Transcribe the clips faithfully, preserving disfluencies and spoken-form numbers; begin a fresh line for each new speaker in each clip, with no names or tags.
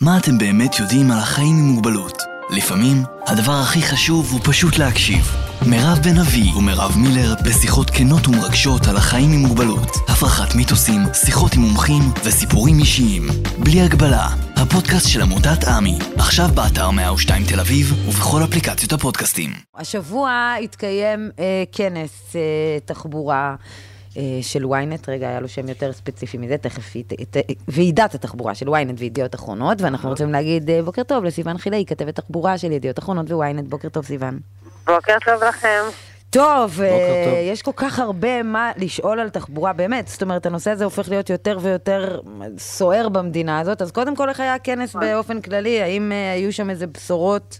מה אתם באמת יודעים על החיים עם מוגבלות? לפעמים, הדבר הכי חשוב הוא פשוט להקשיב. מירב בן אבי ומירב מילר בשיחות כנות ומרגשות על החיים עם מוגבלות, הפרחת מיתוסים, שיחות עם מומחים וסיפורים אישיים. בלי הגבלה, הפודקאסט של עמותת עמי, עכשיו באתר מאה ושתיים תל אביב ובכל אפליקציות הפודקאסטים.
השבוע התקיים אה, כנס אה, תחבורה של וויינט, רגע, היה לו שם יותר ספציפי מזה, תכף, ועידת התחבורה של וויינט וידיעות אחרונות, ואנחנו רוצים להגיד בוקר טוב לסיוון חילי, כתבת תחבורה של ידיעות אחרונות וויינט. בוקר טוב, סיוון.
בוקר טוב לכם.
טוב, יש כל כך הרבה מה לשאול על תחבורה, באמת, זאת אומרת, הנושא הזה הופך להיות יותר ויותר סוער במדינה הזאת, אז קודם כל איך היה הכנס באופן כללי, האם היו שם איזה בשורות?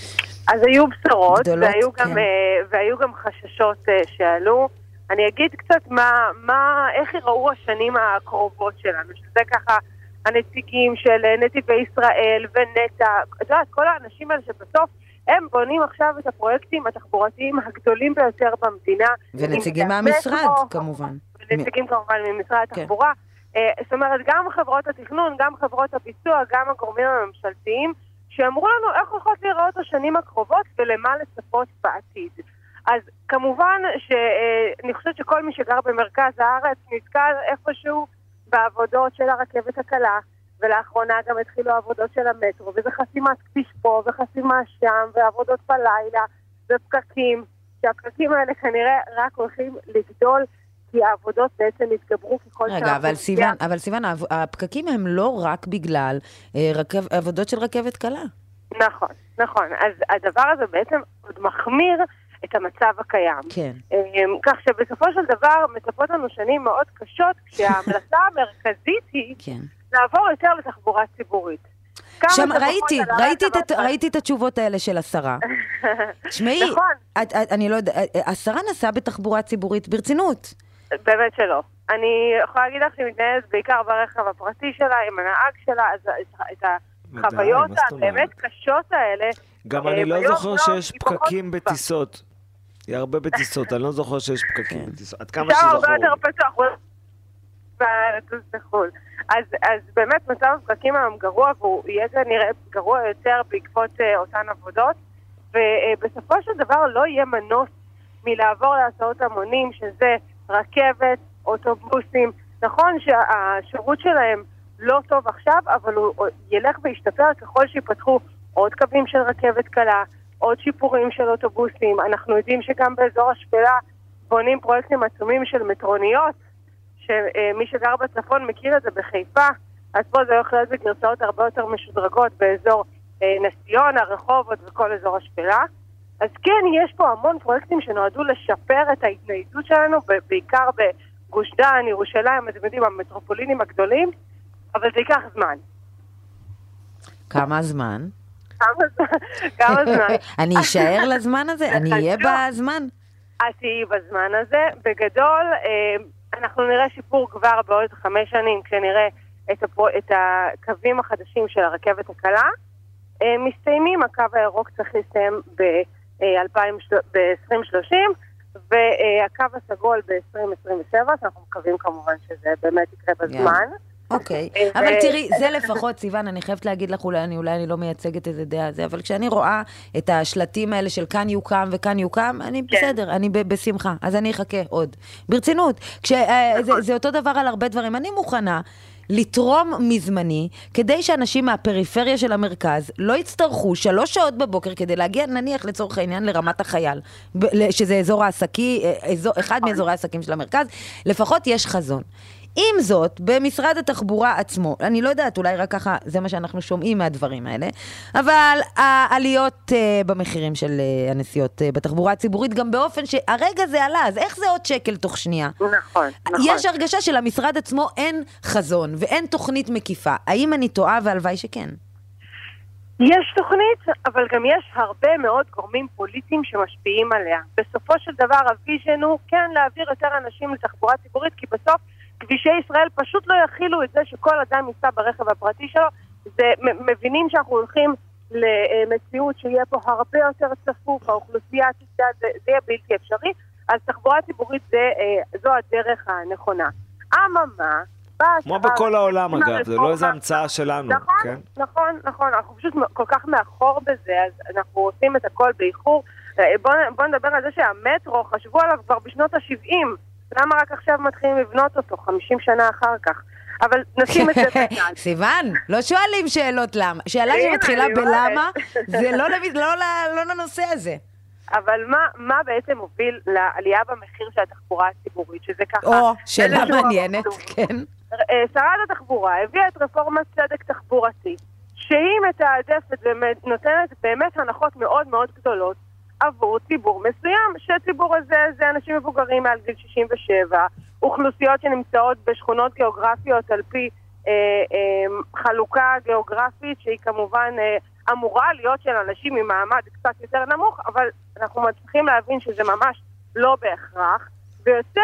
אז היו בשורות, והיו גם, והיו גם חששות שעלו. אני אגיד קצת מה, מה, איך יראו השנים הקרובות שלנו, שזה ככה הנציגים של נתיבי ישראל ונטע, את יודעת, כל האנשים האלה שבסוף הם בונים עכשיו את הפרויקטים התחבורתיים הגדולים ביותר במדינה.
ונציגים מהמשרד, כמובן.
ונציגים כמובן ממשרד התחבורה. זאת אומרת, גם חברות התכנון, גם חברות הביצוע, גם הגורמים הממשלתיים, שאמרו לנו איך הולכות להיראות השנים הקרובות ולמה לצפות בעתיד. אז כמובן שאני חושבת שכל מי שגר במרכז הארץ נתקל איפשהו בעבודות של הרכבת הקלה, ולאחרונה גם התחילו העבודות של המטרו, וזה חסימת כביש פה וחסימה שם, ועבודות בלילה, ופקקים, שהפקקים האלה כנראה רק הולכים לגדול, כי העבודות בעצם התגברו ככל
רגע, רגע, אבל סיוון, אבל סיוון, הפקקים הם לא רק בגלל אה, רכב, עבודות של רכבת קלה.
נכון, נכון. אז הדבר הזה בעצם עוד מחמיר את המצב הקיים.
כן.
כך שבסופו של דבר מצפות לנו שנים מאוד קשות, כשההמלצה המרכזית היא כן. לעבור יותר לתחבורה ציבורית.
שם ראיתי, ראיתי את, ראיתי את התשובות האלה של השרה. שמעי,
נכון.
את, את, אני לא יודע, השרה נסעה בתחבורה ציבורית ברצינות.
באמת שלא. אני יכולה להגיד לך שהיא מתנהלת בעיקר ברכב הפרטי שלה, עם הנהג שלה, אז את החוויות הבאמת קשות האלה.
גם אני לא זוכר שיש פקקים בטיסות. היא הרבה בטיסות, אני לא זוכר שיש פקקים בטיסות. עד כמה שזכור.
הרבה יותר פתוח. אז באמת מצב הפקקים היום גרוע, והוא יהיה כנראה גרוע יותר בעקבות אותן עבודות, ובסופו של דבר לא יהיה מנוס מלעבור להסעות המונים, שזה רכבת, אוטובוסים. נכון שהשירות שלהם לא טוב עכשיו, אבל הוא ילך וישתפר ככל שיפתחו עוד קווים של רכבת קלה, עוד שיפורים של אוטובוסים. אנחנו יודעים שגם באזור השפלה בונים פרויקטים עצומים של מטרוניות, שמי שגר בצפון מכיר את זה בחיפה, אז פה זה הולך להיות בגרסאות הרבה יותר משודרגות באזור נס-ציונה, רחובות וכל אזור השפלה. אז כן, יש פה המון פרויקטים שנועדו לשפר את ההתניידות שלנו, בעיקר בגוש דן, ירושלים, אתם יודעים, המטרופולינים הגדולים, אבל זה ייקח זמן.
כמה זמן?
כמה זמן?
אני אשאר לזמן הזה? אני אהיה בזמן?
את תהיי בזמן הזה. בגדול, אנחנו נראה שיפור כבר בעוד חמש שנים, כשנראה את הקווים החדשים של הרכבת הקלה. מסתיימים, הקו הירוק צריך להסתיים ב-עשרים שלושים, והקו הסגול ב-עשרים עשרים ושבע, אנחנו מקווים כמובן שזה באמת יקרה בזמן.
אוקיי, אבל תראי, זה לפחות, סיוון, אני חייבת להגיד לך, אולי אני, אולי אני לא מייצגת איזה דעה הזה, אבל כשאני רואה את השלטים האלה של כאן יוקם וכאן יוקם, אני בסדר, אני בשמחה, אז אני אחכה עוד. ברצינות, זה אותו דבר על הרבה דברים, אני מוכנה לתרום מזמני, כדי שאנשים מהפריפריה של המרכז לא יצטרכו שלוש שעות בבוקר כדי להגיע, נניח לצורך העניין, לרמת החייל, שזה אזור העסקי, אחד מאזורי העסקים של המרכז, לפחות יש חזון. עם זאת, במשרד התחבורה עצמו, אני לא יודעת, אולי רק ככה, זה מה שאנחנו שומעים מהדברים האלה, אבל העליות uh, במחירים של uh, הנסיעות uh, בתחבורה הציבורית, גם באופן שהרגע זה עלה, אז איך זה עוד שקל תוך שנייה?
נכון, נכון.
יש הרגשה שלמשרד עצמו אין חזון ואין תוכנית מקיפה. האם אני טועה והלוואי שכן?
יש תוכנית, אבל גם יש הרבה מאוד גורמים פוליטיים שמשפיעים עליה. בסופו של דבר, הוויז'ן הוא כן להעביר יותר אנשים לתחבורה ציבורית, כי בסוף כבישי ישראל פשוט לא יכילו את זה שכל אדם ייסע ברכב הפרטי שלו. זה, מבינים שאנחנו הולכים למציאות שיהיה פה הרבה יותר צפוף, האוכלוסייה תצא, זה, זה יהיה בלתי אפשרי, אז תחבורה ציבורית זה, זו הדרך הנכונה. אממה,
כמו בכל העולם אגב, זה לא איזו המצאה שלנו.
נכון, נכון, נכון, אנחנו פשוט כל כך מאחור בזה, אז אנחנו עושים את הכל באיחור. בואו נדבר על זה שהמטרו חשבו עליו כבר בשנות ה-שבעים, למה רק עכשיו מתחילים לבנות אותו, חמישים שנה אחר כך? אבל נשים את זה בצד.
סיוון, לא שואלים שאלות למה. שאלה שמתחילה בלמה, זה לא לנושא הזה.
אבל מה, מה בעצם הוביל לעלייה במחיר של התחבורה הציבורית, שזה ככה...
או, שאלה מעניינת, כן.
שרת התחבורה הביאה את רפורמת צדק תחבורתי, שהיא מתעדפת ונותנת באמת הנחות מאוד מאוד גדולות עבור ציבור מסוים, שהציבור הזה זה אנשים מבוגרים מעל גיל שישים ושבע, אוכלוסיות שנמצאות בשכונות גיאוגרפיות על פי אה, אה, חלוקה גיאוגרפית שהיא כמובן אה, אמורה להיות של אנשים עם מעמד קצת יותר נמוך, אבל אנחנו מצליחים להבין שזה ממש לא בהכרח, ויוצא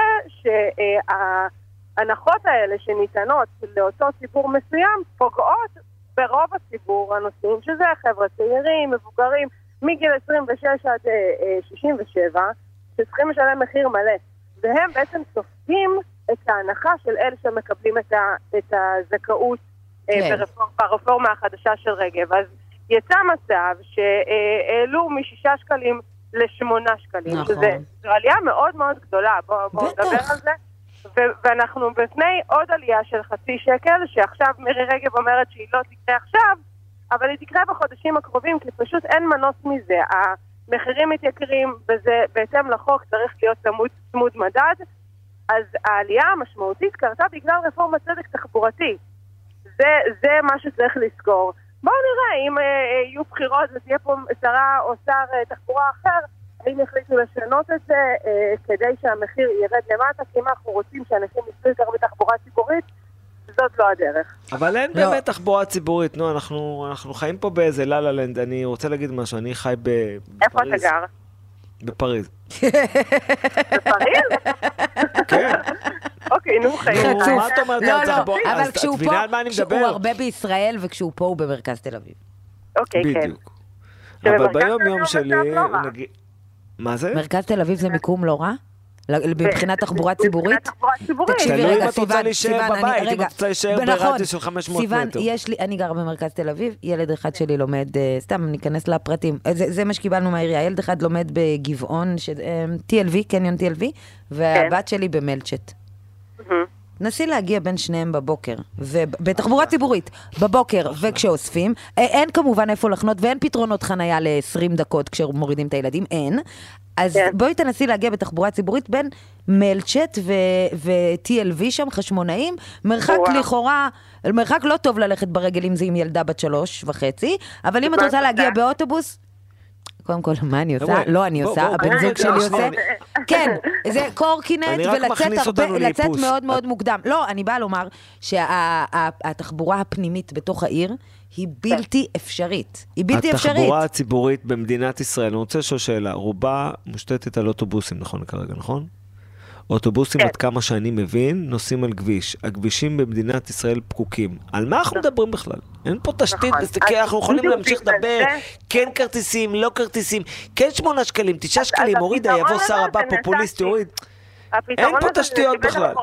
שההנחות האלה שניתנות לאותו ציבור מסוים פוגעות ברוב הציבור הנושאים, שזה חבר'ה צעירים, מבוגרים, מגיל עשרים ושש עד שישים ושבע, שצריכים לשלם מחיר מלא. והם בעצם סופגים את ההנחה של אלה שמקבלים את, ה, את הזכאות כן. ברפורמה, ברפורמה החדשה של רגב. אז יצא מצב שהעלו משישה שקלים לשמונה שקלים.
נכון.
שזה עלייה מאוד מאוד גדולה. בואו בוא נדבר על זה. ו- ואנחנו בפני עוד עלייה של חצי שקל, שעכשיו מירי רגב אומרת שהיא לא תקרה עכשיו, אבל היא תקרה בחודשים הקרובים, כי פשוט אין מנוס מזה. המחירים מתייקרים, וזה בהתאם לחוק צריך להיות צמוד, צמוד מדד, אז העלייה המשמעותית קרתה בגלל רפורמת צדק תחבורתי. זה, זה מה שצריך לזכור. בואו נראה, אם אה, יהיו בחירות ותהיה פה שרה או שר אה, תחבורה אחר, האם יחליטו לשנות את זה אה, כדי שהמחיר ירד למטה, כי אם אנחנו רוצים שאנשים יסתו יותר בתחבורה ציבורית, זאת לא הדרך.
אבל אין לא. באמת תחבורה ציבורית, נו, אנחנו, אנחנו חיים פה באיזה לה לה לנד, אני רוצה להגיד משהו, אני חי ב...
איפה אתה גר?
בפריז.
בפריז?
כן.
אוקיי, נו, חיים.
נו, מה אתה אומרת?
לא, לא, אבל כשהוא פה,
כשהוא
הרבה בישראל וכשהוא פה הוא במרכז תל אביב.
אוקיי, כן.
בדיוק. אבל ביום יום שלי, נגיד... מה זה?
מרכז תל אביב זה מיקום לא רע? מבחינת תחבורה ציבורית?
תקשיבי רגע, סיוון, סיוון, אני רגע, ברדיוס של חמש מאות
סיוון,
מטר.
יש לי, אני גרה במרכז תל אביב, ילד אחד שלי לומד, סתם ניכנס לפרטים, זה מה שקיבלנו מהעירייה, ילד אחד לומד בגבעון, טי אל וי, קניון טי אל וי, והבת שלי במלצ'ט. נסי להגיע בין שניהם בבוקר, בתחבורה ציבורית, בבוקר וכשאוספים, אין כמובן איפה לחנות ואין פתרונות חנייה ל-עשרים דקות כשמורידים את הילדים, אין. אז בואי תנסי להגיע בתחבורה ציבורית בין מלצ'ט ו-טי אל וי שם, חשמונאים, מרחק לכאורה, מרחק לא טוב ללכת ברגל אם זה עם ילדה בת שלוש וחצי, אבל אם את רוצה להגיע באוטובוס, קודם כל, מה אני עושה? לא, אני עושה, הבן זוג שלי עושה. כן, זה קורקינט ולצאת מאוד מאוד מוקדם. לא, אני באה לומר שהתחבורה הפנימית בתוך העיר היא בלתי אפשרית. היא בלתי אפשרית.
התחבורה הציבורית במדינת ישראל, אני רוצה לשאול שאלה, רובה מושתתת על אוטובוסים, נכון כרגע, נכון? אוטובוסים, עד כמה שאני מבין, נוסעים על כביש. הכבישים במדינת ישראל פקוקים. על מה אנחנו מדברים בכלל? אין פה תשתית, אנחנו יכולים להמשיך לדבר, כן כרטיסים, לא כרטיסים, כן שמונה שקלים, תשעה שקלים, הורידה, יבוא שר הבא, פופוליסט, יוריד. אין פה תשתיות בכלל.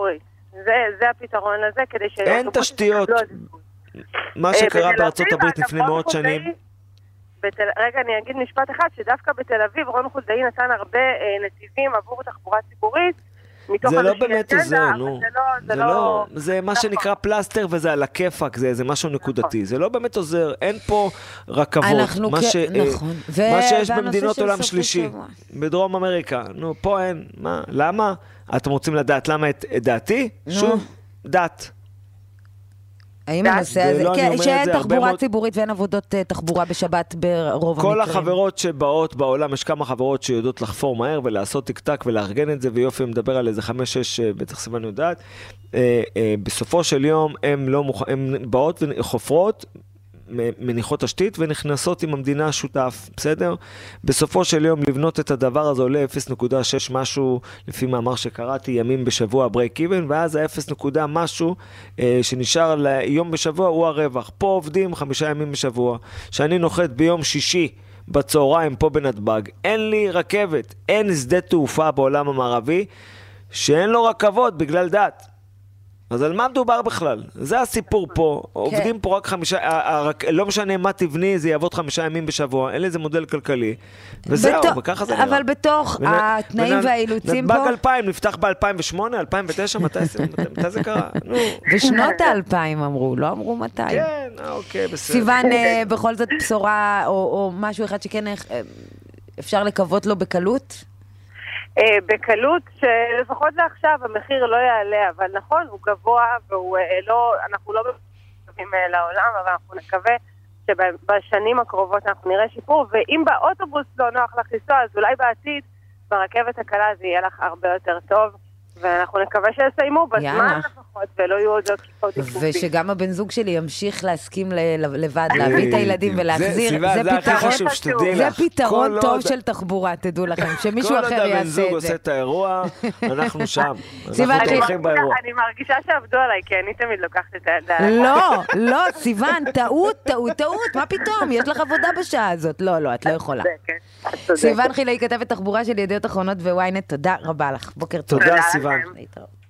זה הפתרון לזה, כדי ש...
אין תשתיות. מה שקרה בארצות הברית לפני מאות שנים.
רגע, אני אגיד משפט אחד, שדווקא בתל אביב רון חולדאי נתן הרבה נתיבים עבור תחבורה ציבורית.
זה לא באמת עוזר, נו. זה לא, זה מה שנקרא פלסטר וזה על הכיפק, זה משהו נקודתי. זה לא באמת עוזר, אין פה רכבות. מה שיש במדינות עולם שלישי, בדרום אמריקה. נו, פה אין. מה? למה? אתם רוצים לדעת למה את דעתי? שוב, דת.
האם הנושא הזה, כן, שאין תחבורה ציבורית ואין עבודות תחבורה בשבת ברוב המקרים.
כל החברות שבאות בעולם, יש כמה חברות שיודעות לחפור מהר ולעשות טיק-טק ולארגן את זה, ויופי מדבר על איזה חמש, שש, בטח סיוון יודעת. בסופו של יום הן באות וחופרות, מניחות תשתית ונכנסות עם המדינה השותף, בסדר? בסופו של יום לבנות את הדבר הזה עולה אפס נקודה שש משהו, לפי מאמר שקראתי, ימים בשבוע ברייק איבן, ואז ה-אפס נקודה משהו אה, שנשאר ליום בשבוע הוא הרווח. פה עובדים חמישה ימים בשבוע. שאני נוחת ביום שישי בצהריים פה בנתב"ג, אין לי רכבת, אין שדה תעופה בעולם המערבי שאין לו רכבות בגלל דת. אז על מה מדובר בכלל? זה הסיפור פה, עובדים פה רק חמישה, לא משנה מה תבני, זה יעבוד חמישה ימים בשבוע, אין לזה מודל כלכלי, וזהו, וככה זה נראה.
אבל בתוך התנאים והאילוצים פה...
נדבק אלפיים, נפתח ב-אלפיים ושמונה, אלפיים ותשע, מתי זה קרה?
בשנות האלפיים אמרו, לא אמרו מתי.
כן, אוקיי, בסדר.
סיוון, בכל זאת בשורה, או משהו אחד שכן אפשר לקוות לו בקלות?
בקלות שלפחות לעכשיו המחיר לא יעלה, אבל נכון, הוא גבוה ואנחנו לא מקווים לעולם, אבל אנחנו נקווה שבשנים הקרובות אנחנו נראה שיפור, ואם באוטובוס לא נוח לך לנסוע, אז אולי בעתיד ברכבת הקלה זה יהיה לך הרבה יותר טוב, ואנחנו נקווה שיסיימו בזמן לפחות, ולא יהיו עוד עוד עיכובים.
ושגם הבן זוג שלי ימשיך להסכים לבד, להביא את הילדים ולהחזיר. זה פתרון טוב של תחבורה, תדעו לכם, שמישהו אחר יעשה את זה.
כל עוד הבן זוג עושה את האירוע, אנחנו שם. אנחנו תומכים באירוע.
אני מרגישה שעבדו עליי, כי אני תמיד לוקחת את הידע.
לא, לא, סיוון, טעות, טעות, טעות, מה פתאום? יש לך עבודה בשעה הזאת. לא, לא, את לא יכולה. סיוון חילי, כתבת תחבורה של ידיעות אחרונות וויינט, תודה רבה לך. בוקר טוב.
תודה, סיוון.